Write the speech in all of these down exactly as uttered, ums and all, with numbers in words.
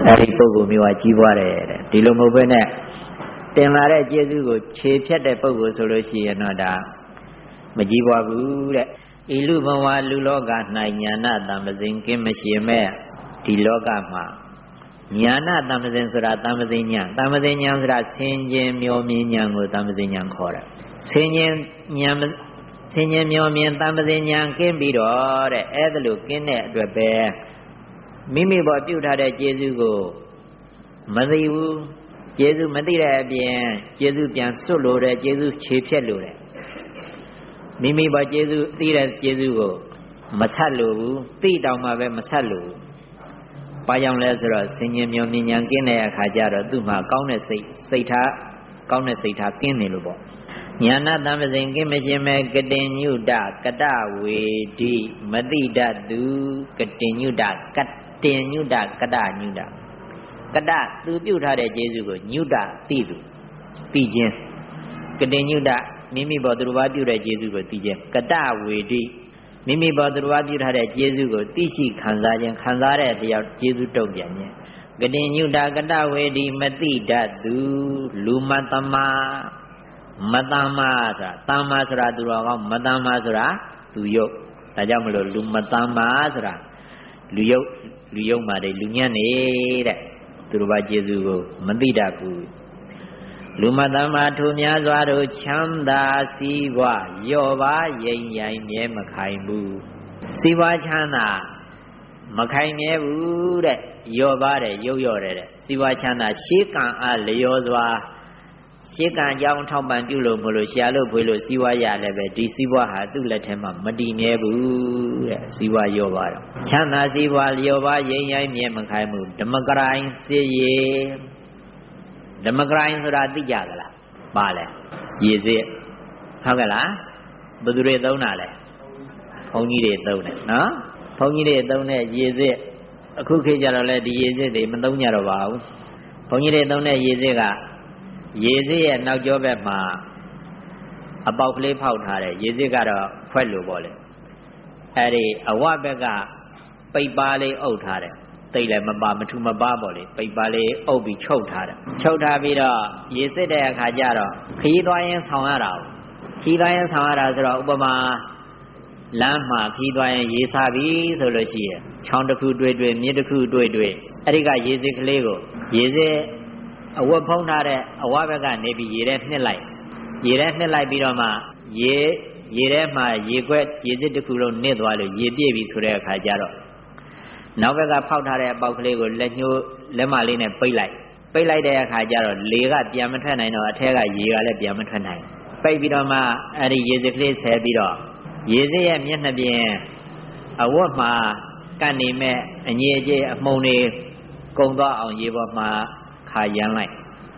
အဲဒီပုဂ္ဂိုလ်မျိုးကကြီးပွားတယ်တဲ့ဒီလိုမဟုတ်ဘဲနဲ့တင်လာတဲ့ကျေးဇူးကိုခြေဖြတ်တဲ့ပုဂ္ဂိုလ်ဆိုလို့ရှိရင်တော့ဒါမကြီးပွားဘူးတဲ့ဤလူဘဝလူလောက၌ညာနာတံပစဉ်ကင်းမရှိမဲ့ဒီလောကမှာညာနာတံပစဉ်ဆိုတာတံပစဉ်ညာတံပစဉ်ညာဆိုတာဆင်ခြင်မျောမြင်ညာကိုတံပစဉ်ညာခေါ်တယ်ဆင်ခြင်ညာဆင်ခြင်မျောမြင်တံပစဉ်ညာကင်းပြီးတော့တဲ့အဲ့ဒါလို့ကင်းတဲ့အတွက်ပဲမိမိပေါ်ပြုထားတဲ့ကျေးဇူးကိုမသိဘူးကျေးဇူးမသိတဲ့အပြင်ကျေးဇူးပြန်စွတ်လို့တဲ့ကျေးဇူးခြေဖြတ်လို့တဲ့မိမိပေါ်ကျေးဇူးသိတဲ့ကျေးဇူးကိုမဆက်လို့ဘူးသိတောင်မှပဲမဆက်လို့ဘာကြောင့်လဲဆိုတော့ဆင်ញင်မြောမြင်ဉာဏ်ကင်းတဲ့အခါကျတော့သူ့မှာကောင်းတဲ့စိတ်စိတ်ထားကောင်းတဲ့စိတ်ထားကင်းနေလို့ပေါ့ညာနာတံပစဉ်ကင်းမရှင်မဲ့ကတင်ညုတကတဝေတိမတိတတုကတင်ညုတကတင်ညုတကတညုတကတသူပြုထားတဲ့ကျေးဇူးကိုညုတသိသူသိခြင်းကတင်ညုတမိမိဘောသူတစ်ပါးပြုတဲ့ကျေးဇူးကိုသိခြင်းကတဝေတိမိမိဘောသူတစ်ပါးပြုထားတဲ့ကျေးဇူးကိုသိရှိခံစားခြင်းခံစားတဲ့တရားကျေးဇူးတုံ့ပြန်ခြင်းကတင်ညုတကတဝေတိမတိတတုလူမတ္တမမတ္တမဆိုတာတမ္မာဆိုတာသူတော်ကောင်းမတ္တမဆိုတာသူယုတ်ဒါကြောင့်မလို့လူမတ္တမဆိုတာလူယုတ်လူယုတ်မှာတဲ့လူညံ့နေတဲ့သူတို့ဘာကျေးဇူးကိုမသိတတ်ဘူးလူမတ္တမထိုများစွာတို့ချမ်းသာစည်းဝါရော့ပါရိမ်ရိုင်မြဲမခိုင်ဘူးစည်းဝါချမ်းသာမခိုင်မြဲဘူးတဲ့ရော့ပါတဲ့ရုပ်ရော့တဲ့စည်းဝါချမ်းသာရှေးကံအားလျော်စွာရှေးကံကြောင့်ထောက်ပံ့ပြုလို့မလို့ရှာလို့ဖွေလို့စည်းဝါရလည်းပဲဒီစည်းဝါဟာသူ့လက်ထဲမှာမတည်မြဲဘူးတဲ့စည်းဝါရော့ပါတော့ချမ်းသာစည်းဝါလျော်ပါရိမ်ရိုင်မြဲမခိုင်ဘူးဓမ္မကရိုင်းစစ်ရေဓမ္မကရိုင်းဆိုတာသိကြသလားပါလဲရေစစ်ဟုတ်ကဲ့လားဘယ်သူတွေသုံးတာလဲဘုန်းကြီးတွေသုံးတယ်နော်ဘုန်းကြီးတွေသုံးတဲ့ရေစစ်အခုခေတ်ကျတော့လေဒီရေစစ်တွေမသုံးကြတော့ပါဘူးဘုန်းကြီးတွေသုံးတဲ့ရေစစ်ကရေစစ်ရဲ့နောက်ကျောဘက်မှာအပေါက်ကလေးဖောက်ထားတယ်ရေစစ်ကတော့ခွက်လို့ပေါ့လေအဲ့ဒီအဝဘက်ကပိတ်ပါလေးအုပ်ထားတယ်တိတ်လည်းမပါမထူမပါပေါ့လေပိတ်ပါလေးအုပ်ပြီးချုပ်ထားတယ်ချုပ်ထားပြီးတော့ရေစစ်တဲ့အခါကျတော့ခီးသွားရင်ဆောင်ရတာခီးသွားရင်ဆောင်ရတာဆိုတော့ဥပမာလမ်းမှာခီးသွားရင်ရေစာပြီးဆိုလို့ရှိရင်ချောင်းတစ်ခုတွေ့တွေ့မြစ်တစ်ခုတွေ့တွေ့အဲ့ဒီကရေစစ်ကလေးကိုရေစစ်အဝတ်ဖုံးထားတဲ့အဝဘက်ကနေပြီးရေထဲနှစ်လိုက်ရေထဲနှစ်လိုက်ပြီးတော့မှရေရေထဲမှာရေခွက်ရေစစ်တစ်ခုလုံးနစ်သွားလို့ရေပြည့်ပြီဆိုတဲ့အခါကျတော့နောက်ဘက်ကဖောက်ထားတဲ့အပေါက်ကလေးကိုလက်ညှိုးလက်မလေးနဲ့ပိတ်လိုက်ပိတ်လိုက်တဲ့အခါကျတော့လေကပြန်မထွက်နိုင်တော့အထက်ကရေကလည်းပြန်မထွက်နိုင်ပိတ်ပြီးတော့မှအဲ့ဒီရေစစ်ကလေးဆဲပြီးတော့ရေစစ်ရဲ့မျက်နှာပြင်အဝတ်မှာကန့်နေမဲ့အငြိအကျေးအမှုန်တွေကုံသွားအောင်ရေပေါ်မှာခါရမ်းလိုက်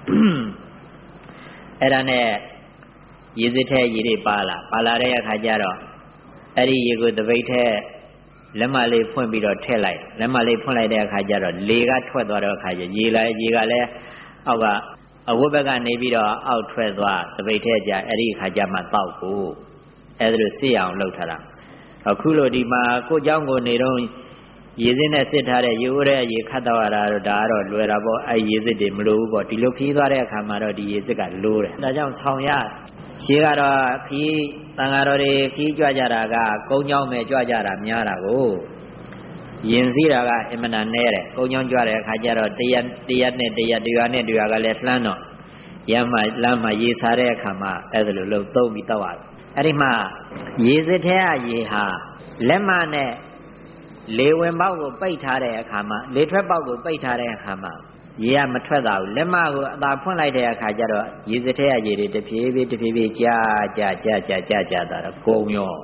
အဲ့ဒါနဲ့ရေစစ်ထဲရေတွေပါလာပါလာတဲ့အခါကျတော့အဲ့ဒီရေကိုတပိတ်ထဲလက်မလေးဖွင့်ပြီးတော့ထည့်လိုက်လက်မလေးဖွင့်လိုက်တဲ့အခါကျတော့လေကထွက်သွားတဲ့အခါကျရေလည်းရေကလည်းအောက်ကအဝတ်ဘက်ကနေပြီးတော့အောက်ထွက်သွားတပိတ်ထဲကျအဲ့ဒီအခါကျမှတောက်ကိုအဲ့ဒါလို့စစ်အောင်လုပ်ထားတာအခုလို့ဒီမှာကိုเจ้าကိုနေတော့ရေစစ်နဲ့စစ်ထားတဲ့ရိုးတဲ့ရေခတ်တော့ရတာတော့ဒါကတော့လွယ်တာပေါ့အဲ့ရေစစ်တွေမလိုဘူးပေါ့ဒီလိုခီးသွားတဲ့အခါမှာတော့ဒီရေစစ်ကလိုတယ်ဒါကြောင့်ဆောင်ရရှေးကတော့ခီးတန်ဃာတော်တွေခီးကြွကြတာကကုန်းเจ้าမဲ့ကြွကြတာများတာကိုရင်စည်းတာကအင်မတန်နဲတယ်ကုန်းเจ้าကြွတဲ့အခါကျတော့တရက်တရက်နဲ့တရက်တရွာနဲ့တရွာကလည်းလှမ်းတော့ရမ်းမှလမ်းမှရေစားတဲ့အခါမှာအဲ့ဒါလိုလှုပ်သုံးပြီးတောက်ရတယ်အဲ့ဒီမှာရေစစ်ထဲကရေဟာလက်မနဲ့လေဝင်ပေါက်ကိုပိတ်ထားတဲ့အခါမှာလေထွက်ပေါက်ကိုပိတ်ထားတဲ့အခါမှာရေကမထွက်တာဘူးလက်မကိုအသာဖွင့်လိုက်တဲ့အခါကျတော့ရေစထဲကရေတွေတဖြည်းဖြည်းတဖြည်းဖြည်းကြာကြာကြာကြာကြာကြာတာတော့ကုံရော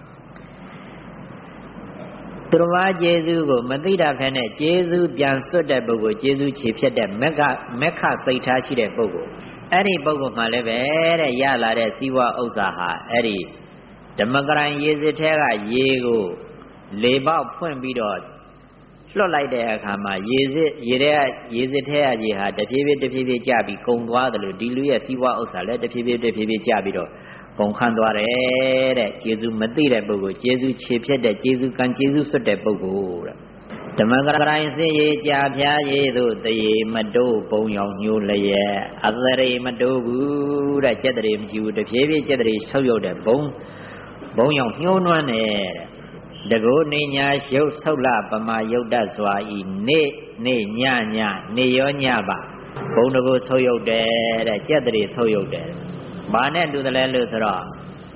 သူတော်ဘာကျေးဇူးကိုမသိတာဖဲနဲ့ကျေးဇူးပြန်စွတ်တဲ့ပုဂ္ဂိုလ်ကျေးဇူးခြေဖြတ်တဲ့မက်ကမက္ခစိတ်ထားရှိတဲ့ပုဂ္ဂိုလ်အဲ့ဒီပုဂ္ဂိုလ်မှလည်းပဲတဲ့ရလာတဲ့စီးပွားဥစ္စာဟာအဲ့ဒီဓမ္မကရိုင်ရေစထဲကရေကိုလေပေါက်ဖွင့်ပြီးတော့လွတ်လိုက်တဲ့အခါမှာရေစစ်ရေထဲရေစစ်ထဲကရေဟာတဖြည်းဖြည်းတဖြည်းဖြည်းကျပြီးကုံသွားတယ်လို့ဒီလူရဲ့စီးပွားဥစ္စာလည်းတဖြည်းဖြည်းတဖြည်းဖြည်းကျပြီးတော့ကုံခန့်သွားတယ်တဲ့ကျေးဇူးမသိတဲ့ပုဂ္ဂိုလ်ကျေးဇူးခြေဖြတ်တဲ့ကျေးဇူးကံကျေးဇူးစွတ်တဲ့ပုဂ္ဂိုလ်တဲ့ဓမ္မကရိုင်းစေရေးကြာဖြားရေးတို့တရေမတိုးပုံရောင်ညိုလျက်အသရေမတိုးဘူးတဲ့ကျက်တရေမရှိဘူးတဖြည်းဖြည်းကျက်တရေဆုပ်ယုတ်တဲ့ဘုံဘုံရောင်ညှိုးနွမ်းတဲ့တကုနေညာရှုပ်ဆုပ်လပမာယုတ်တစွာဤနေ့နေ့ညညနေရောညပါဘုံတကုဆုပ်ယုတ်တယ်တဲ့ကျက်တရေဆုပ်ယုတ်တယ်ဘာနဲ့တူတယ်လဲလို့ဆိုတော့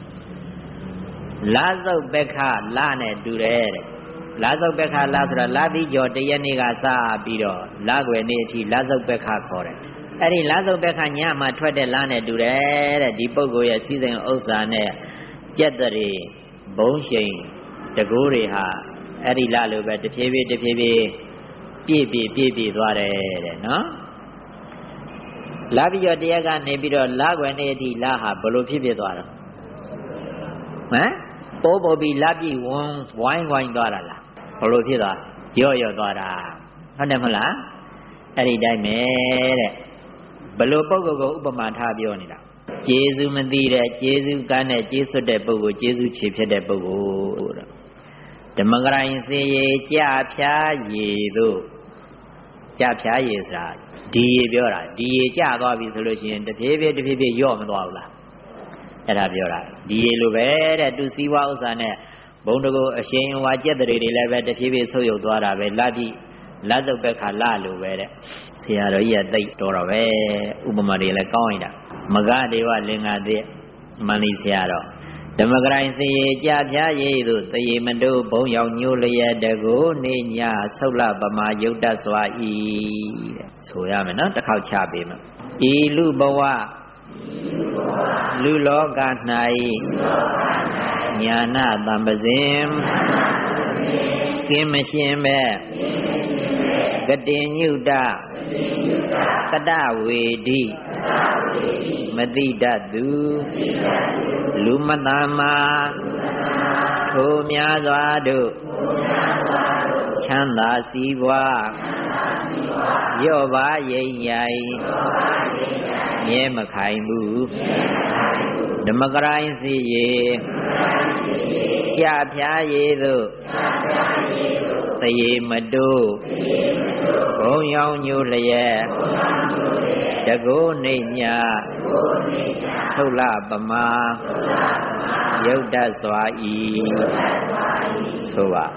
လာစုပ်ပက္ခလာနဲ့တူတယ်တဲ့လာစုပ်ပက္ခလာဆိုတော့လာတိကျော်တရက်နေ့ကစပြီးတော့လာွယ်နေ့အထိလာစုပ်ပက္ခခေါ်တယ်အဲ့ဒီလာစုပ်ပက္ခညမှာထွက်တဲ့လာနဲ့တူတယ်တဲ့ဒီပုဂ္ဂိုလ်ရဲ့စည်းစိမ်ဥစ္စာနဲ့ကျက်တရေဘုံရှိန်တကူတွေဟာအဲ့ဒီလာလိုပဲတဖြည်းဖြည်းတဖြည်းဖြည်းပြည့်ပြည့်ပြည့်ပြည့်သွားတယ်တဲ့နော်လာပြီးတော့တရက်ကနေပြီးတော့လာွယ်နေ့အထိလာဟာဘလို့ဖြစ်ဖြစ်သွားတော့ဟမ်ပိုးပေါ်ပြီးလာပြည့်ဝန်းဝိုင်းဝိုင်းသွားတာလားဘလို့ဖြစ်သွားရော့ရော့သွားတာဟုတ်တယ်မလားအဲ့ဒီတိုင်းပဲတဲ့ဘလို့ပုဂ္ဂိုလ်ကိုဥပမာထားပြောနေတာကျေးဇူးမသိတဲ့ကျေးဇူးကမ်းတဲ့ကျေးစွတ်တဲ့ပုဂ္ဂိုလ်ကျေးဇူးချေဖြစ်တဲ့ပုဂ္ဂိုလ်တဲ့ဓမ္မဂရိုင်းစေရေကြာဖြားရေတို့ကြာဖြားရေဆိုတာဒီရေပြောတာဒီရေကြာသွားပြီဆိုလို့ရှိရင်တဖြည်းဖြည်းတဖြည်းဖြည်းရော့မသွားဘူးလားအဲ့ဒါပြောတာဒီရေလိုပဲတဲ့သူစည်းဝါဥစ္စာနဲ့ဘုံတကူအရှင်ဝါကျက်တရေတွေလည်းပဲတဖြည်းဖြည်းဆုပ်ယုတ်သွားတာပဲလာပြီးလာစုပ်ပဲခါလာလိုပဲတဲ့ဆရာတော်ကြီးကသိတော်တော့ပဲဥပမာတွေလည်းကောင်းရင်တာမဂဒေဝလင်္ကာတိမန္လိဆရာတော်ဓမ္မဂရိုင်းစေကြာဖြားရေးတို့တရေမတို့ဘုံရောင်ညိုလျက်တကိုနေညဆုပ်လပမာယုတ်တစွာဤတဲ့ဆိုရမယ်နော်တစ်ခေါက်ချပေးမယ်ဤလူဘဝလူလောက၌ညာနာတံပဇင်ကင်းမရှင်ပဲကတိညုတကတဝေတိမတိတတုလူမတမာထိုများစွာတို့ချမ်းသာစီးပွားရော့ပါရိမ့်ရိုင်မြဲမခိုင်ဘူးဓမ္မဂရိုင်းစီရေကြာဖြားရေတို့တရေမတိုးဘုံရောင်ညိုလျက်တကုနေညဆုလပမာယုတ်တစွာဤဆိုပါ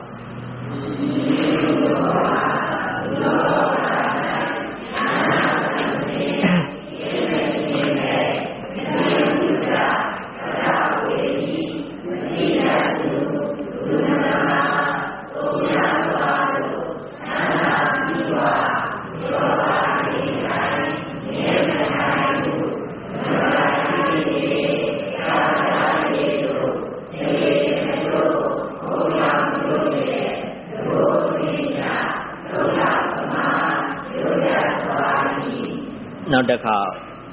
နောက်တစ်ခါ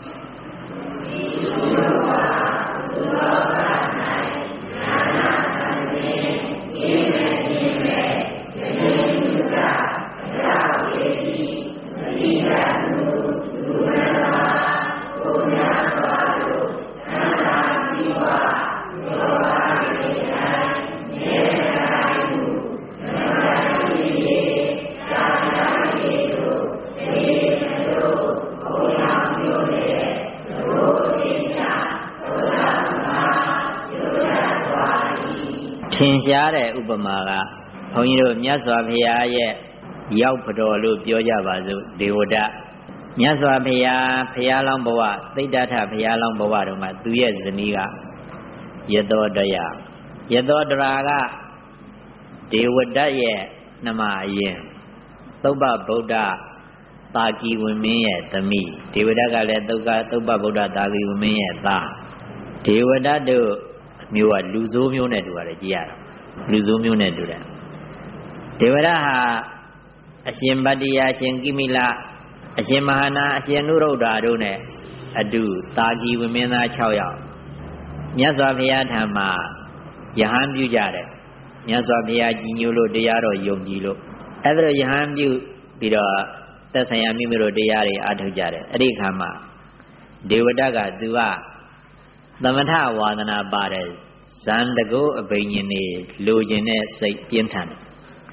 ထင်ရှားတဲ့ဥပမာကဘုန်းကြီးတို့မြတ်စွာဘုရားရဲ့ရောက်ပတော်လို့ပြောကြပါစို့ဒေဝဒမြတ်စွာဘုရားဘုရားလောင်းဘဝသိတ္တထဘုရားလောင်းဘဝတို့မှာသူရဲ့ဇနီးကယသောတယယသောတရာကဒေဝဒရဲ့နှမအရင်သုဘဗုဒ္ဓတာကီဝင်းမင်းရဲ့သမီးဒေဝဒကလည်းသုကသုဘဗုဒ္ဓတာကီဝင်းမင်းရဲ့သားဒေဝဒတို့မျိုးကလူဆိုးမျိုးနဲ့တူရတယ်ကြည်ရတာလူဆိုးမျိုးနဲ့တူတယ်ဒေဝရဟာအရှင်ဗတ္တိယအရှင်ကိမိလအရှင်မဟာနာအရှင်နုရုဒ္ဓတို့နဲ့အတူတာကီဝမင်းသား၆ယောက်မြတ်စွာဘုရားထံမှာယဟန်ပြုကြတယ်မြတ်စွာဘုရားကြီးညိုလို့တရားတော်ယုံကြည်လို့အဲ့ဒါယဟန်ပြုပြီးတော့သက်ဆိုင်ရာမိမိတို့တရားတွေအားထုတ်ကြတယ်အဲ့ဒီခါမှာဒေဝဒကသူကသမထဝါဒနာပါတယ်ဇန်တကုအဘိညာဉ်နေလိုချင်တဲ့စိတ်ပြင်းထန်တယ်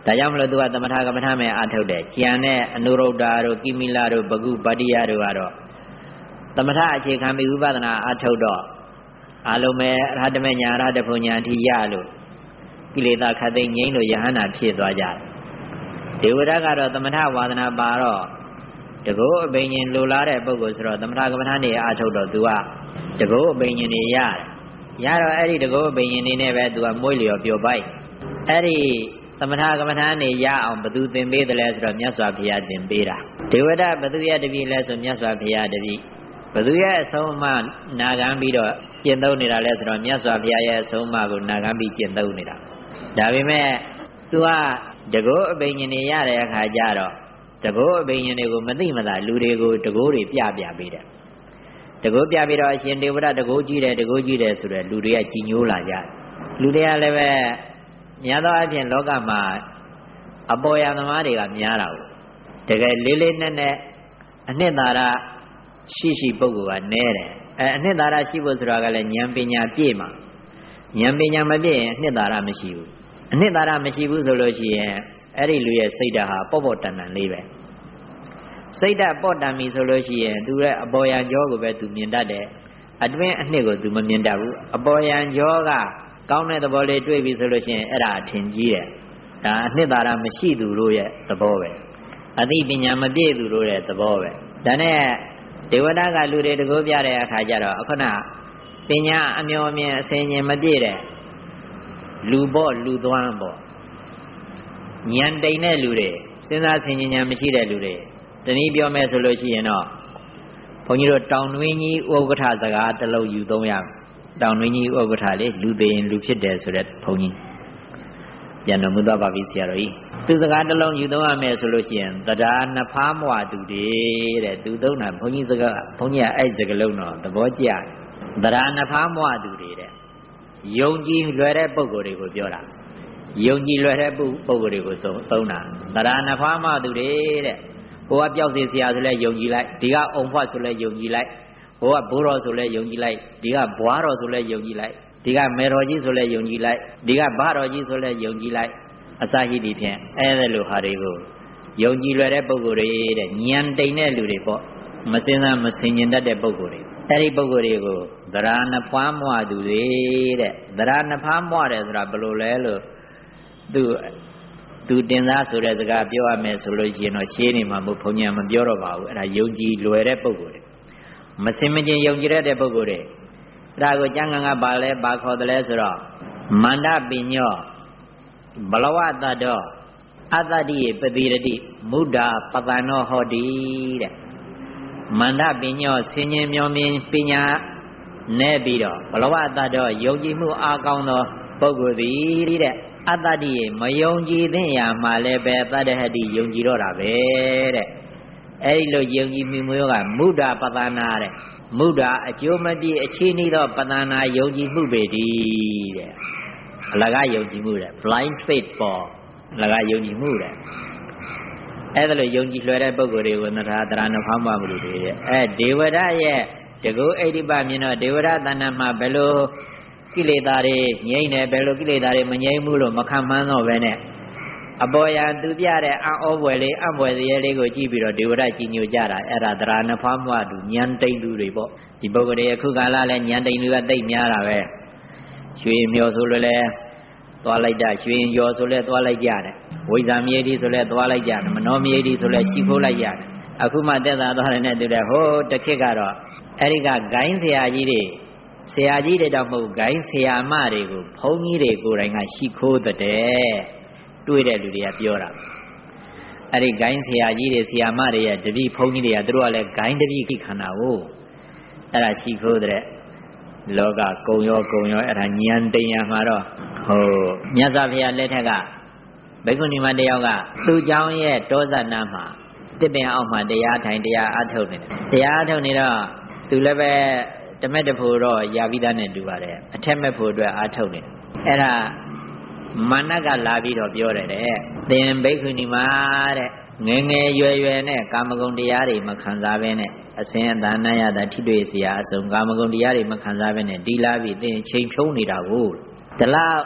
ဒါကြောင့်မလို့သူကသမထကမ္မထာမဲ့အာထုတ်တယ်ကျန်တဲ့အနုရုဒ္ဓတို့ကိမိလတို့ဘဂုဗတ္တိယတို့ကတော့သမထအခြေခံပြီးဝိပဿနာအာထုတ်တော့အလုံးမဲ့အရဟတမေညာအရဟတဘုံညာအထိရလို့ကိလေသာခတ်သိမ်းငြိမ်းလို့ယဟန္တာဖြစ်သွားကြတယ်ဒေဝရကတော့သမထဝါဒနာပါတော့တကောအပိဉ္ဇဉ်လိုလားတဲ့ပုဂ္ဂိုလ်ဆိုတော့သမထကမ္မထာနေအာထုတ်တော့သူကတကောအပိဉ္ဇဉ်နေရတယ်ရတော့အဲ့ဒီတကောအပိဉ္ဇဉ်နေနဲ့ပဲသူကမွေးလျော်ပျော်ပိုက်အဲ့ဒီသမထကမ္မထာနေရအောင်ဘသူသင်ပေးတယ်လဲဆိုတော့မြတ်စွာဘုရားသင်ပေးတာဒေဝရဘသူရဲ့တပည့်လဲဆိုမြတ်စွာဘုရားတပည့်ဘသူရဲ့အဆုံးအမနာခံပြီးတော့ကျင့်သုံးနေတာလဲဆိုတော့မြတ်စွာဘုရားရဲ့အဆုံးအမကိုနာခံပြီးကျင့်သုံးနေတာဒါပေမဲ့သူကတကောအပိဉ္ဇဉ်နေရတဲ့အခါကျတော့တကောအပိဉ္ဇဉ်တွေကိုမသိမသာလူတွေကိုတကောတွေပြပြပေးတယ်တကောပြပြီးတော့အရှင်ဒေဝရတကောကြီးတယ်တကောကြီးတယ်ဆိုတော့လူတွေကကြည်ညိုလာကြတယ်လူတွေကလည်းပဲများသောအားဖြင့်လောကမှာအပေါ်ယံသမားတွေကများတာကိုတကယ်လေးလေးနက်နက်အနှစ်သာရရှိရှိပုဂ္ဂိုလ်ကနဲတယ်အဲအနှစ်သာရရှိဖို့ဆိုတာကလည်းဉာဏ်ပညာပြည့်မှာဉာဏ်ပညာမပြည့်ရင်အနှစ်သာရမရှိဘူးအနှစ်သာရမရှိဘူးဆိုလို့ရှိရင်အဲ့ဒီလူရဲ့စိတ်ဓာတ်ဟာပေါ့ပေါ့တန်တန်လေးပဲစိတ်ဓာတ်ပေါ့တန်ပြီဆိုလို့ရှိရင်သူရဲ့အပေါ်ယံကြောကိုပဲသူမြင်တတ်တယ်အတွင်းအနှစ်ကိုသူမမြင်တတ်ဘူးအပေါ်ယံကြောကကောင်းတဲ့သဘောလေးတွေ့ပြီဆိုလို့ရှိရင်အဲ့ဒါအထင်ကြီးတယ်ဒါအနှစ်သာရမရှိသူတို့ရဲ့သဘောပဲအသိပညာမပြည့်သူတို့ရဲ့သဘောပဲဒါနဲ့ဒေဝတာကလူတွေတကောပြတဲ့အခါကျတော့အခုနပညာအမျှော်မြင်အစင်ရင်မပြည့်တဲ့လူပေါ့လူသွမ်းပေါ့ဉာဏ်တိမ်တဲ့လူတွေစဉ်းစားဆင်ခြင်ဉာဏ်မရှိတဲ့လူတွေတနည်းပြောမယ်ဆိုလို့ရှိရင်တော့ဘုန်းကြီးတို့တောင်တွင်းကြီးဥက္ကဋ္ဌစကားတစ်လုံးယူသုံးရတောင်တွင်းကြီးဥက္ကဋ္ဌလေလူသေးရင်လူဖြစ်တယ်ဆိုတဲ့ဘုန်းကြီးပြန်တော်မူသွားပါပြီဆရာတော်ကြီးသူစကားတစ်လုံးယူသုံးရမယ်ဆိုလို့ရှိရင်တရားနှစ်ဖားမွာသူတွေတဲ့သူသုံးတာဘုန်းကြီးစကားဘုန်းကြီးကအဲ့စကားလုံးတော့သဘောကျတယ်တရားနှစ်ဖားမွာသူတွေတဲ့ယုံကြည်လွယ်တဲ့ပုဂ္ဂိုလ်တွေကိုပြောတာယုံကြည်လွယ်တဲ့ပုဂ္ဂိုလ်တွေကိုသုံးတာတရားနှစ်ဖားမွာသူတွေတဲ့ဟိုကပျောက်စီဆရာဆိုလဲယုံကြည်လိုက်ဒီကအုံဖွက်ဆိုလဲယုံကြည်လိုက်ဟိုကဘိုးတော်ဆိုလဲယုံကြည်လိုက်ဒီကဘွားတော်ဆိုလဲယုံကြည်လိုက်ဒီကမေတော်ကြီးဆိုလဲယုံကြည်လိုက်ဒီကဘတော်ကြီးဆိုလဲယုံကြည်လိုက်အစရှိသည်ဖြင့်အဲ့ဒါလိုဟာတွေကိုယုံကြည်လွယ်တဲ့ပုဂ္ဂိုလ်တွေတဲ့ဉာဏ်တိမ်တဲ့လူတွေပေါ့မစင်စားမစင်ញင်တတ်တဲ့ပုဂ္ဂိုလ်တွေအဲ့ဒီပုဂ္ဂိုလ်တွေကိုသရဏဖွားမွသူတွေတဲ့သရဏဖွားမွတယ်ဆိုတာဘယ်လိုလဲလို့သူသူတင်သားဆိုတဲ့စကားပြောရမယ်ဆိုလို့ရှိရင်တော့ရှင်းနေမှာမဟုတ်ဘုံညာမပြောတော့ပါဘူးအဲ့ဒါယုံကြည်လွယ်တဲ့ပုဂ္ဂိုလ်တွေမစင်မကျင်ယုံကြည်ရတဲ့ပုဂ္ဂိုလ်တွေအဲ့ဒါကိုကျမ်းဂန်ကပါလဲပါခေါ်တယ်လဲဆိုတော့မန္တပညောဘလဝတ္တောအတ္တတိပတိရတိမုဒ္ဒပတနောဟောတိတဲ့မန္တပညောဆင်ញင်မြော်မြင်ပညာနဲ့ပြီးတော့ဘလဝတ္တောယုံကြည်မှုအားကောင်းသောပုဂ္ဂိုလ်သည်တဲ့အတ္တတိမယုံကြည်သင့်ရာမှာလည်းပဲတတ္တဟတိယုံကြည်တော့တာပဲတဲ့အဲ့ဒီလိုယုံကြည်မှုမျိုးကမုဒ္ဒပတနာတဲ့မုဒ္ဒအကျိုးမပြည့်အခြေအနေတော့ပတနာယုံကြည်မှုပဲဒီတဲ့အလကားယုံကြည်မှုတဲ့ blind faith ပေါ်အလကားယုံကြည်မှုတဲ့အဲ့ဒါလိုယုံကြည်လွှဲတဲ့ပုဂ္ဂိုလ်တွေကိုနထာတရဏဖောင်းပါမှုတွေတဲ့အဲဒေဝရရဲ့တကုအိဋ္ဌိပမြင်တော့ဒေဝရတဏ္ဍမှာဘယ်လိုကိလေသာတွေငြိမ့်တယ်ဘယ်လိုကိလေသာတွေမငြိမ့်ဘူးလို့မခံမှန်းတော့ပဲနဲ့အပေါ်ယံသူပြတဲ့အံ့ဩဖွယ်လေးအံ့ဖွယ်စရဲလေးကိုကြည့်ပြီးတော့ဒေဝရကြီးညိုကြတာအဲ့ဒါတရဏဖောင်းမှသူဉာဏ်တိမ်သူတွေပေါ့ဒီပုဂ္ဂိုလ်တွေအခုကာလလဲဉာဏ်တိမ်သူကတိတ်များတာပဲရွှေမျောဆိုလို့လဲသွားလိုက်တာရွှေရောဆိုလဲသွားလိုက်ကြတယ်ဝိဇ္ဇာမြေတီဆိုလဲသွားလိုက်ကြတယ်မနောမြေတီဆိုလဲရှိခိုးလိုက်ရတယ်အခုမှတက်တာသွားတယ်နဲ့တူတယ်ဟိုတခေတ်ကတော့အဲ့ဒီကဂိုင်းဆရာကြီးတွေဆရာကြီးတွေတော့မဟုတ်ဂိုင်းဆရာမတွေကိုဘုန်းကြီးတွေကိုယ်တိုင်ကရှိခိုးတဲ့တွေ့တဲ့လူတွေကပြောတာအဲ့ဒီဂိုင်းဆရာကြီးတွေဆရာမတွေရဲ့တတိဘုန်းကြီးတွေကသူတို့ကလည်းဂိုင်းတတိခိခန္ဓာကိုအဲ့ဒါရှိခိုးတဲ့လောကကုံရောကုံရောအဲ့ဒါဉာဏ်တရားမှာတော့ဟိုမြတ်စွာဘုရားလက်ထက်ကဘိက္ခုနီမတယောက်ကသူ့เจ้าရဲ့တောဇနာမှာတစ်ပင်အောက်မှာတရားထိုင်တရားအထုတ်နေတယ်တရားအထုတ်နေတော့သူလည်းပဲတမက်တဖို့တော့ယာပိသားနဲ့တူပါတယ်အထက်မဲ့ဖို့အတွက်အထုတ်နေတယ်အဲ့ဒါမာနကလာပြီးတော့ပြောတယ်တဲ့သင်ဘိက္ခုနီမတဲ့ငယ်ငယ်ရွယ်ရွယ်နဲ့ကာမဂုဏ်တရားတွေမခံစားဘဲနဲ့အစဉ်အသာနာရတာထိတွေ့เสียအစုံကာမဂုဏ်တရားတွေမခံစားဘဲနဲ့ဒီလာပြီးသင်ချိန်ဖြုံးနေတာကိုဒီလောက်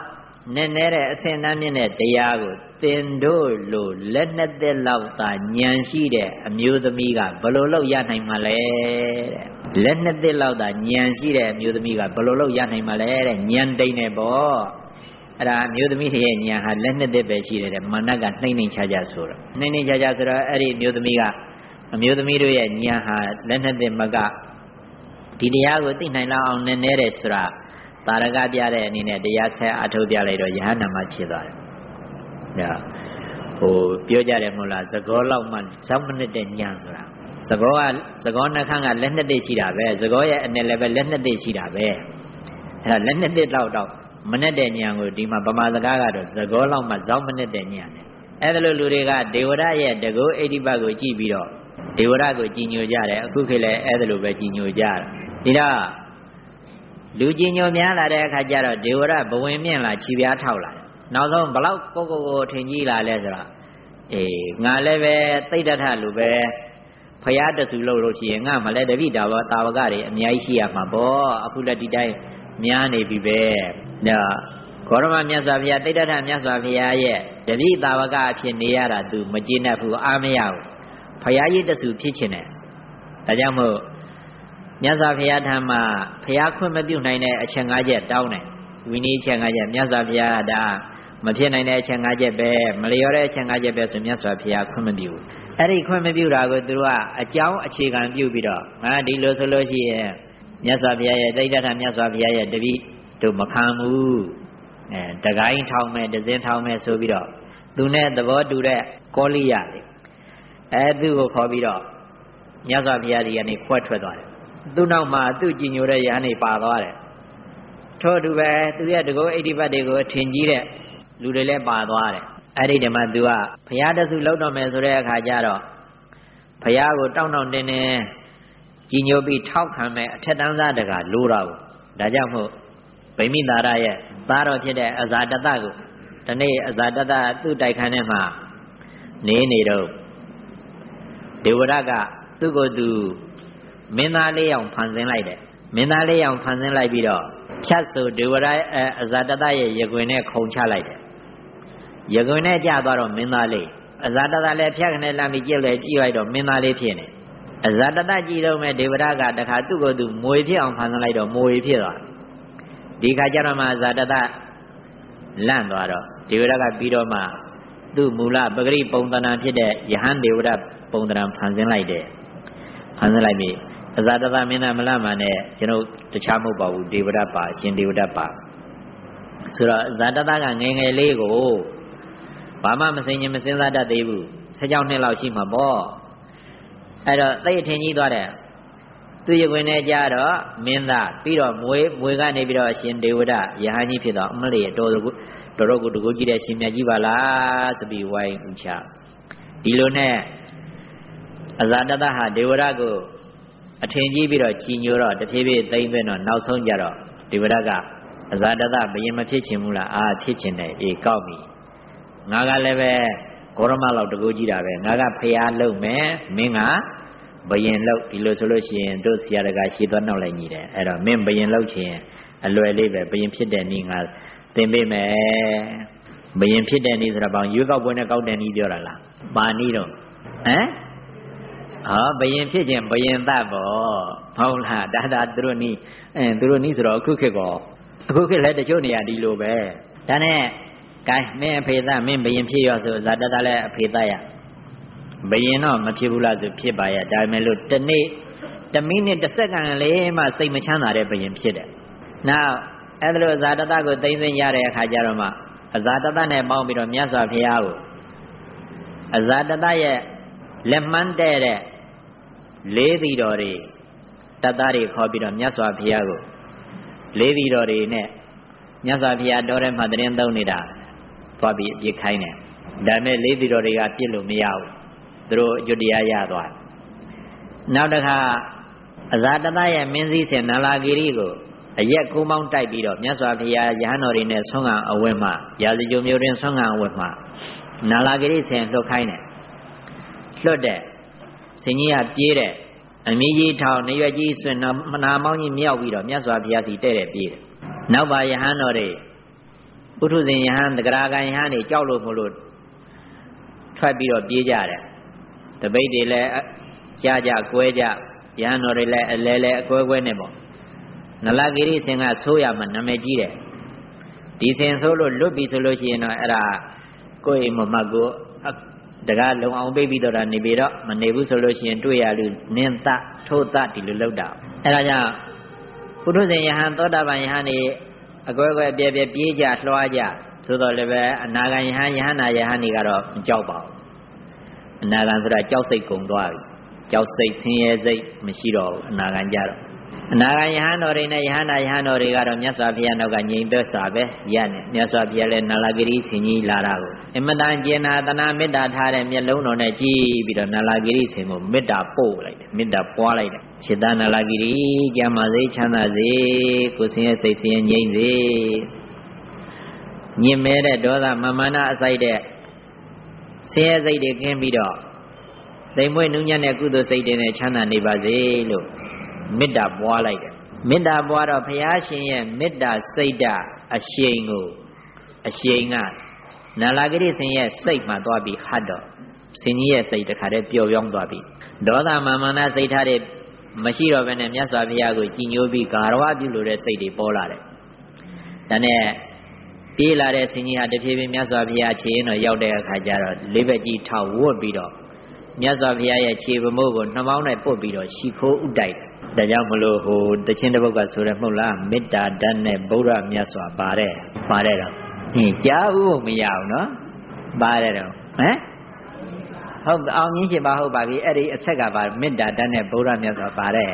နည်းနည်းတဲ့အစင်တန်းမြင့်တဲ့တရားကိုသင်တို့လိုလက်နှစ်သက်လောက်သာဉာဏ်ရှိတဲ့အမျိုးသမီးကဘယ်လိုလုပ်ရနိုင်မှာလဲတဲ့လက်နှစ်သက်လောက်သာဉာဏ်ရှိတဲ့အမျိုးသမီးကဘယ်လိုလုပ်ရနိုင်မှာလဲတဲ့ဉာဏ်တိတ်နေပေါ့အဲ့ဒါအမျိုးသမီးရဲ့ဉာဏ်ဟာလက်နှစ်သက်ပဲရှိတယ်တဲ့မာနကနှိမ့်နှိမ့်ချာချာဆိုတော့နှိမ့်နှိမ့်ချာချာဆိုတော့အဲ့ဒီအမျိုးသမီးကအမျိုးသမီးတို့ရဲ့ဉာဏ်ဟာလက်နှစ်သက်မကဒီတရားကိုသိနိုင်လောက်အောင်နည်းနည်းတဲ့ဆိုတာတာရကပြတဲ့အနေနဲ့တရားဆက်အထုတ်ပြလိုက်တော့ယဟန္တာမဖြစ်သွားတယ်။ဒါဟိုပြောကြတယ်မဟုတ်လားသကောလောက်မှဇောက်မနစ်တဲ့ဉာဏ်ဆိုတာသကောကသကောနှခမ်းကလက်နှစ်သိရှိတာပဲသကောရဲ့အနေလည်းပဲလက်နှစ်သိရှိတာပဲအဲ့ဒါလက်နှစ်သိလောက်တော့မနစ်တဲ့ဉာဏ်ကိုဒီမှာဗမာစကားကတော့သကောလောက်မှဇောက်မနစ်တဲ့ဉာဏ်တယ်အဲ့ဒါလိုလူတွေကဒေဝရရဲ့တကောအိဋ္ဌိပတ်ကိုကြည့်ပြီးတော့ဒေဝရကိုကြည်ညိုကြတယ်အခုခေတ်လည်းအဲ့ဒါလိုပဲကြည်ညိုကြတယ်ဒီတော့လူကြီးညိုများလာတဲ့အခါကျတော့ဒေဝရဘဝင်မြင့်လာခြေပြားထောက်လာတယ်နောက်ဆုံးဘလောက်ကိုကိုကိုထင်ကြီးလာလဲဆိုတော့အေးငါလည်းပဲသိတ္တထလူပဲဖရာတဆူလို့လို့ရှိရင်ငါမလဲတပိတာဘောတာဝကတွေအများကြီးရှိရမှာပေါ့အခုလည်းဒီတိုင်းများနေပြီပဲဒါဂေါရမမြတ်စွာဘုရားသိတ္တထမြတ်စွာဘုရားရဲ့တပိတာဝကအဖြစ်နေရတာသူမကျေနပ်ဘူးအားမရဘူးဖရာကြီးတဆူဖြစ်ချင်တယ်ဒါကြောင့်မို့မြတ်စွာဘုရားထံမှာဘုရားခွင့်မပြုနိုင်တဲ့အချက်၅ချက်တောင်းတယ်ဝိနည်းအချက်၅ချက်မြတ်စွာဘုရားကဒါမဖြစ်နိုင်တဲ့အချက်၅ချက်ပဲမလျော်တဲ့အချက်၅ချက်ပဲဆိုမြတ်စွာဘုရားခွင့်မပြုဘူးအဲ့ဒီခွင့်မပြုတာကိုသူတို့ကအကြောင်းအခြေခံပြုပြီးတော့ငါဒီလိုဆိုလို့ရှိရင်မြတ်စွာဘုရားရဲ့တိဋ္ဌထမြတ်စွာဘုရားရဲ့တပည့်တို့မခံဘူးအဲတကိုင်းထောင်မဲ့ဒဇင်းထောင်မဲ့ဆိုပြီးတော့သူနဲ့သဘောတူတဲ့ကောလိယလေအဲသူ့ကိုခေါ်ပြီးတော့မြတ်စွာဘုရားဒီကနေခွဲထွက်သွားတယ်သူ့နောက်မှာသူ့ကြည်ညိုတဲ့ယဟန်နေပါသွားတယ်ထို့တူပဲသူရဲ့တကောအိဋ္ဌိပတ်တွေကိုထင်ကြီးတဲ့လူတွေလည်းပါသွားတယ်အဲ့ဒီတည်းမှာသူကဘုရားတဆူလောက်တော့မယ်ဆိုတဲ့အခါကျတော့ဘုရားကိုတောင်းတောင်းတင်းတင်းကြည်ညိုပြီးထောက်ခံမဲ့အထက်တန်းစားတကလိုတာကိုဒါကြောင့်မို့ဗိမိသာရရဲ့သားတော်ဖြစ်တဲ့အဇာတတကိုဒီနေ့အဇာတတသူ့တိုက်ခန်းထဲမှာနေနေတော့ဒေဝရကသူ့ကိုယ်သူမင်းသားလေးအောင်ဖန်ဆင်းလိုက်တယ်မင်းသားလေးအောင်ဖန်ဆင်းလိုက်ပြီးတော့ဖြတ်ဆိုဒေဝရအဇာတတရဲ့ရေခွင်နဲ့ခုံချလိုက်တယ်ရေခွင်နဲ့ကျသွားတော့မင်းသားလေးအဇာတတလည်းဖြတ်ကနေလာပြီးကြည့်လိုက်ကြည့်လိုက်တော့မင်းသားလေးဖြစ်နေအဇာတတကြည့်တော့မဲ့ဒေဝရကတခါသူ့ကိုယ်သူမွေဖြစ်အောင်ဖန်ဆင်းလိုက်တော့မွေဖြစ်သွားဒီခါကျတော့မှအဇာတတလန့်သွားတော့ဒေဝရကပြီးတော့မှသူ့မူလပဂရိပုံသဏ္ဍာန်ဖြစ်တဲ့ယဟန်ဒေဝရပုံသဏ္ဍာန်ဖန်ဆင်းလိုက်တယ်ဖန်ဆင်းလိုက်ပြီအဇာတတမင်းသားမလမှနဲ့ကျွန်တော်တခြားမဟုတ်ပါဘူးဒေဝရပါရှင်ဒေဝရပါဆိုတော့အဇာတတကငယ်ငယ်လေးကိုဘာမှမစိန်ရင်မစင်စားတတ်သေးဘူးဆယ်ကြောင်းနှစ်လောက်ရှိမှာပေါ့အဲ့တော့သိအထင်ကြီးသွားတယ်သူရဝင်နေကြတော့မင်းသားပြီးတော့မွေမွေကနေပြီးတော့ရှင်ဒေဝရယဟန်ကြီးဖြစ်တော့အမလေးတော်တော်တော်တော်ကိုတကူကြည့်တဲ့ရှင်မြတ်ကြီးပါလားဆိုပြီးဝိုင်းဥချဒီလိုနဲ့အဇာတတဟာဒေဝရကိုအထင်ကြီးပြီးတော့ချီညိုတော့တဖြည်းဖြည်းသိမ့်သွင်းတော့နောက်ဆုံးကြတော့ဒေဝရကအဇာတတဘယင်မဖြစ်ချင်ဘူးလားအာဖြစ်ချင်တယ်အေးကောက်ပြီငါကလည်းပဲဂေါရမလောက်တကူကြည့်တာပဲငါကဖျားလုံမယ်မင်းကဘယင်လောက်ဒီလိုဆိုလို့ရှိရင်တို့ဆရာတကရှည်သွားနောက်လိုက်ညီတယ်အဲ့တော့မင်းဘယင်လောက်ချင်အလွယ်လေးပဲဘယင်ဖြစ်တဲ့နေ့ငါသင်ပေးမယ်ဘယင်ဖြစ်တဲ့နေ့ဆိုတာဘောင်ရွေးကောက်ပွဲနဲ့ကောက်တဲ့နေ့ပြောတာလားပါနည်းတော့ဟမ်ဟောဘယင်ဖြစ်ခြင်းဘယင်သတ်ပေါ့ဟုတ်လားဒါဒါသူတို့နီးအဲသူတို့နီးဆိုတော့အခုခေတ်ကောအခုခေတ်လည်းတချို့နေရာဒီလိုပဲဒါနဲ့ဂိုင်းမင်းအဖေသားမင်းဘယင်ဖြစ်ရောဆိုဇာတတလည်းအဖေသားရဘယင်တော့မဖြစ်ဘူးလားဆိုဖြစ်ပါရဲ့ဒါပေမဲ့လို့တနေ့တမိနစ်တစ်စက္ကန့်လေးမှစိတ်မချမ်းသာတဲ့ဘယင်ဖြစ်တယ်နောက်အဲ့ဒါလို့ဇာတတကိုသိသိရတဲ့အခါကျတော့မှအဇာတတနဲ့ပေါင်းပြီးတော့မြတ်စွာဘုရားကိုအဇာတတရဲ့လက်မှန်းတဲ့တဲ့လေးသီတော်တွေတတတွေခေါ်ပြီးတော့မြတ်စွာဘုရားကိုလေးသီတော်တွေနဲ့မြတ်စွာဘုရားတော်ထဲမှာတရင်သုံးနေတာသွားပြီးအပြစ်ခိုင်းတယ်ဒါပေမဲ့လေးသီတော်တွေကပြစ်လို့မရဘူးသူတို့အကျွတ်တရားရသွားနောက်တစ်ခါအဇာတတရဲ့မင်းစည်းစင်နလာဂိရိကိုအရက်ကုန်းပေါင်းတိုက်ပြီးတော့မြတ်စွာဘုရားယဟန်တော်တွေနဲ့ဆွမ်းခံအဝတ်မှရာဇဂိုမျိုးတွင်ဆွမ်းခံအဝတ်မှနလာဂိရိဆင်လွတ်ခိုင်းတယ်လွတ်တဲ့စင်ကြီးကပြေးတယ်အမီးကြီးထောင်နေရွက်ကြီးဆွင်မနာမောင်းကြီးမြောက်ပြီးတော့မြတ်စွာဘုရားစီတဲ့တဲ့ပြေးတယ်နောက်ပါယဟန်တော်တွေပုထုဇဉ်ယဟန်တဂရာကံယဟန်တွေကြောက်လို့မလို့ထွက်ပြီးတော့ပြေးကြတယ်တပိတ်တွေလည်းကြားကြကွဲကြယဟန်တော်တွေလည်းအလဲလဲအကွဲကွဲနဲ့ပေါ့နလဂိရိဆင်ကဆိုးရမှနာမည်ကြီးတယ်ဒီဆင်ဆိုးလို့လွတ်ပြီဆိုလို့ရှိရင်တော့အဲ့ဒါကိုယ်အိမ်မမကိုတကားလုံအောင်ပိတ်ပြီးတော့တာနေပြီတော့မနေဘူးဆိုလို့ရှိရင်တွေ့ရလူနင်းတထိုးတဒီလိုလောက်တာအဲ့ဒါကြောင့်ပုထုဇဉ်ယဟန်သောတာပန်ယဟန်တွေအကွဲကွဲပြဲပြဲပြေးကြလွှားကြသို့တော်လည်းပဲအနာဂံယဟန်ယဟနာယဟန်တွေကတော့မကြောက်ပါဘူးအနာဂံဆိုတာကြောက်စိတ်ကုန်သွားပြီကြောက်စိတ်ဆင်းရဲစိတ်မရှိတော့ဘူးအနာဂံကြတော့အနာဂံယဟန်တော်တွေနဲ့ယဟနာယဟန်တော်တွေကတော့မြတ်စွာဘုရားနောက်ကငြိမ်သက်စွာပဲရတယ်မြတ်စွာဘုရားလည်းနလဂိရိဆင်ကြီးလာတာကိုအမတန်ကျင်နာတနာမေတ္တာထားတဲ့မျက်လုံးတော်နဲ့ကြည့်ပြီးတော့နလဂိရိဆင်ကိုမေတ္တာပို့လိုက်တယ်မေတ္တာပွားလိုက်တယ်ခြေတနလဂိရိကျမ်းမာစေချမ်းသာစေကိုယ်ဆင်းရဲစိတ်ဆင်းရဲငြိမ်စေညင်မဲတဲ့ဒေါသမမာနအစိုက်တဲ့ဆင်းရဲစိတ်တွေကင်းပြီးတော့သိမ်မွေ့နုညံ့တဲ့ကုသိုလ်စိတ်တွေနဲ့ချမ်းသာနေပါစေလို့မေတ္တာပွားလိုက်တယ်မေတ္တာပွားတော့ဘုရားရှင်ရဲ့မေတ္တာစိတ်ဓာတ်အရှိန်ကိုအရှိန်ကနလဂိရိဆင်ရဲ့စိတ်မှသွားပြီးဟတ်တော့ဆင်ကြီးရဲ့စိတ်တခါတည်းပျော်ပြောင်းသွားပြီဒေါသမာမာနစိတ်ထားတဲ့မရှိတော့ဘဲနဲ့မြတ်စွာဘုရားကိုကြည်ညိုပြီးဂါရဝပြုလို့တဲ့စိတ်တွေပေါ်လာတယ်ဒါနဲ့ပြေးလာတဲ့ဆင်ကြီးဟာတဖြည်းဖြည်းမြတ်စွာဘုရားခြေရင်တော့ရောက်တဲ့အခါကျတော့လေးဘက်ကြီးထောက်ဝတ်ပြီးတော့မြတ်စွာဘုရားရဲ့ခြေပမိုးကိုနှမောင်းနဲ့ပုတ်ပြီးတော့ရှ िख ိုးဥတိုက်ဒါကြောင့်မလို့ဟိုတချင်းတစ်ပုဒ်ကဆိုရမဟုတ်လားမေတ္တာဓာတ်နဲ့ဗုဒ္ဓမြတ်စွာပါတယ်ပါတယ်တော့ဟင်ကြားဥမရအောင်နော်ပါတယ်တော့ဟမ်ဟုတ်အောင်ကြီးရှိပါဟုတ်ပါပြီအဲ့ဒီအဆက်ကပါမေတ္တာဓာတ်နဲ့ဗုဒ္ဓမြတ်စွာပါတယ်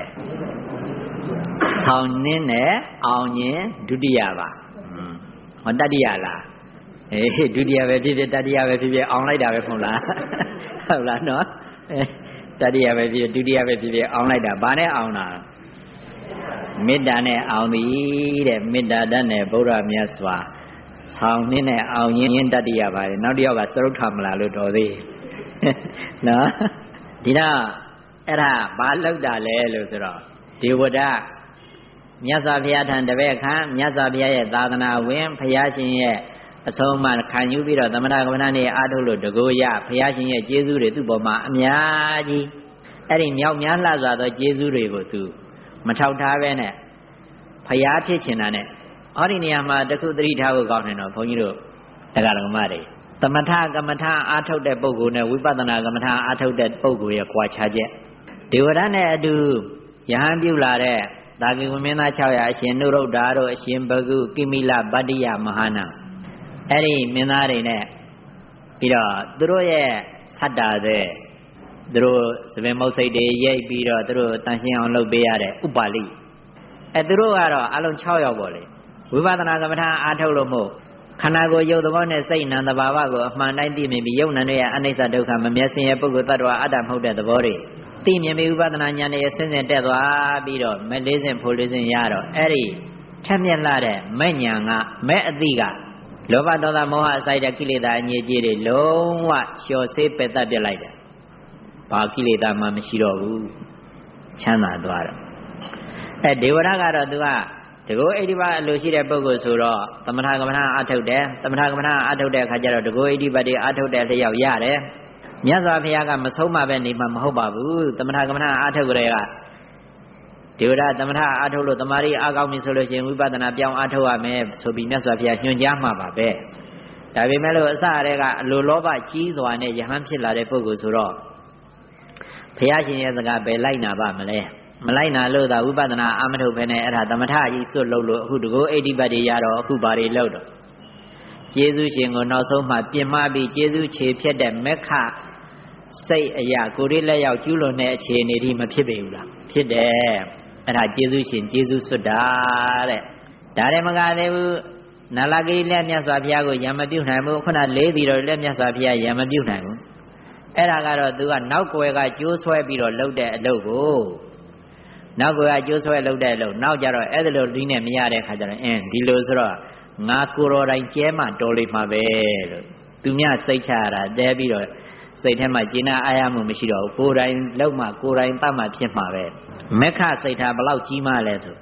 ဆောင်းနှင်းနဲ့အောင်ရင်ဒုတိယပါဟောတတိယလားအေးဒုတိယပဲဖြစ်ဖြစ်တတိယပဲဖြစ်ဖြစ်အောင်လိုက်တာပဲမဟုတ်လားဟုတ်လားနော်တတိယပဲဖြစ်ဒုတိယပဲဖြစ်ဖြစ်အောင်လိုက်တာဘာနဲ့အောင်တာမေတ္တာနဲ့အောင်ပြီတဲ့မေတ္တာဓာတ်နဲ့ဗုဒ္ဓမြတ်စွာဆောင်းနှင်းနဲ့အောင်ရင်းတတိယပါတယ်နောက်တစ်ယောက်ကစရုပ်ထမလားလို့တော်သေးနော်ဒီတော့အဲ့ဒါဘာလောက်တာလဲလို့ဆိုတော့ဒေဝဒမြတ်စွာဘုရားထံတပည့်ခံမြတ်စွာဘုရားရဲ့သာသနာဝင်ဘုရားရှင်ရဲ့အဆုံးအမခံယူပြီးတော့သမထကမ္မဋ္ဌာန်းနဲ့အားထုတ်လို့တကူရဘုရားရှင်ရဲ့ကျေးဇူးတွေသူ့ပေါ်မှာအများကြီးအဲ့ဒီမြောက်များလှစွာသောကျေးဇူးတွေကိုသူမထောက်ထားပဲနဲ့ဘုရားဖြစ်ချင်တာနဲ့ဟောဒီနေရာမှာတခုသတိထားဖို့ကောင်းတယ်နော်ဘုန်းကြီးတို့တရားဓမ္မတွေသမထကမ္မဋ္ဌာန်းအားထုတ်တဲ့ပုဂ္ဂိုလ်နဲ့ဝိပဿနာကမ္မဋ္ဌာန်းအားထုတ်တဲ့ပုဂ္ဂိုလ်ရဲ့ကွာခြားချက်ဒေဝရနဲ့အတူယဟန်ပြုလာတဲ့သာဂိဝမင်းသား၆ရာအရှင်နုရုဒ္ဓတို့အရှင်ဘဂုကိမိလဗတ္တိယမဟာနာအဲ့ဒီမင်းသားတွေနဲ့ပြီးတော့သူတို့ရဲ့ဆတ္တာတဲ့သူတို့သပင်မုတ်စိတ်တွေရိပ်ပြီးတော့သူတို့တန်ရှင်းအောင်လုပ်ပေးရတဲ့ဥပါလိအဲသူတို့ကတော့အလုံး၆ယောက်ပေါ့လေဝိပဿနာကမ္မဋ္ဌာန်းအားထုတ်လို့မို့ခန္ဓာကိုယ်ရုပ်သဘောနဲ့စိတ်နံသဘာဝကိုအမှန်တိုင်းသိမြင်ပြီးယုံနံတွေရဲ့အနိစ္စဒုက္ခမမျက်စင်ရဲ့ပုဂ္ဂိုလ်တ attva အတ္တမဟုတ်တဲ့သဘောတွေသိမြင်ပြီးဥပဒနာဉာဏ်နဲ့ဆင်းဆင်းတက်သွားပြီးတော့မဲ့လေးစင်ဖို့လေးစင်ရတော့အဲ့ဒီထက်မြက်လာတဲ့မဲ့ဉာဏ်ကမဲ့အသိကလောဘဒေါသမောဟအစိုက်တဲ့ကိလေသာအညစ်အကြေးတွေလုံးဝလျှော်ဆေးပယ်တတ်ပြလိုက်တယ်။ဘာကိလေသာမှမရှိတော့ဘူး။ချမ်းသာသွားတော့အဲဒေဝရကတော့သူကတကောအိဋ္ဌိပါအလိုရှိတဲ့ပုဂ္ဂိုလ်ဆိုတော့သမထကမ္မဋ္ဌာန်းအားထုတ်တယ်။သမထကမ္မဋ္ဌာန်းအားထုတ်တဲ့အခါကျတော့တကောအိဋ္ဌိပါတွေအားထုတ်တဲ့လျောက်ရတယ်။မြတ်စွာဘုရားကမဆုံးမပဲနေမှာမဟုတ်ပါဘူး။သမထကမ္မဋ္ဌာန်းအားထုတ်ကြတဲ့ကဒေဝရသမထအားထုတ်လို့တမာရီအားကောင်းပြီဆိုလို့ရှိရင်ဝိပဿနာပြောင်းအားထုတ်ရမယ်ဆိုပြီးမြတ်စွာဘုရားညွှန်ကြားမှာပါပဲဒါပေမဲ့လို့အစရဲကအလိုလောဘကြီးစွာနဲ့ယဟန်ဖြစ်လာတဲ့ပုဂ္ဂိုလ်ဆိုတော့ဘုရားရှင်ရဲ့စကားပဲလိုက်နာပါမလဲမလိုက်နာလို့သာဝိပဿနာအာမထုတ်ပဲနဲ့အဲ့ဒါသမထကြီးစွတ်လို့လို့အခုတကောအိဋ္ဌိပတ်တွေရတော့အခုဘာတွေလုပ်တော့ကျေးဇူးရှင်ကိုနောက်ဆုံးမှပြင်မပြီးကျေးဇူးခြေဖြတ်တဲ့မက္ခစိတ်အရာကိုယ်လေးလက်ရောက်ကျူးလွန်တဲ့အခြေအနေဒီမဖြစ်ပေဘူးလားဖြစ်တယ်အဲ့ဒါကျေးဇူးရှင်ကျေးဇူးစွတ်တာတဲ့ဒါလည်းမကသေးဘူးနလဂိလက်မြတ်စွာဘုရားကိုယံမပြုတ်နိုင်ဘူးခုနလေးပြီးတော့လက်မြတ်စွာဘုရားယံမပြုတ်နိုင်ဘူးအဲ့ဒါကတော့သူကနောက်ွယ်ကကျိုးဆွဲပြီးတော့လှုပ်တဲ့အလုပ်ကိုနောက်ွယ်ကကျိုးဆွဲလှုပ်တဲ့အလုပ်နောက်ကြတော့အဲ့ဒါလိုဒီနဲ့မရတဲ့ခါကျတော့အင်းဒီလိုဆိုတော့ငါကိုယ်တော်တိုင်ကျဲမှတော်လိမ့်မှာပဲလို့သူမြစိတ်ချရတာတဲပြီးတော့စိတ်ထဲမှာကျဉ်းနာအားရမှုမရှိတော့ဘူးကိုယ်တိုင်လှုပ်မှကိုယ်တိုင်တတ်မှဖြစ်မှာပဲမက္ခစိတ်ထားဘလောက်ကြီးမှလဲဆို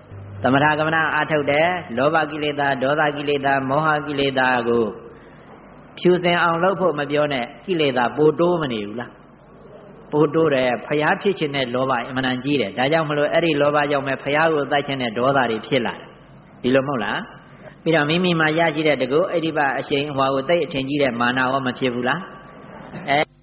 သမထကမ္မနာအာထုတ်တယ်လောဘကိလေသာဒေါသကိလေသာမောဟကိလေသာကိုဖြူစင်အောင်လုပ်ဖို့မပြောနဲ့ကိလေသာပိုတိုးမနေဘူးလားပိုတိုးတယ်ဖျားဖြစ်ခြင်းနဲ့လောဘအမှန်တန်ကြီးတယ်ဒါကြောင့်မလို့အဲ့ဒီလောဘကြောင့်ပဲဖျားကိုတိုက်ခြင်းနဲ့ဒေါသတွေဖြစ်လာတယ်ဒီလိုမဟုတ်လားပြီးတော့မိမိမှာရရှိတဲ့တကုအဋ္ဌိပအရှိန်အဝါကိုတိတ်အထင်ကြီးတဲ့မာနရောမဖြစ်ဘူးလားအဲ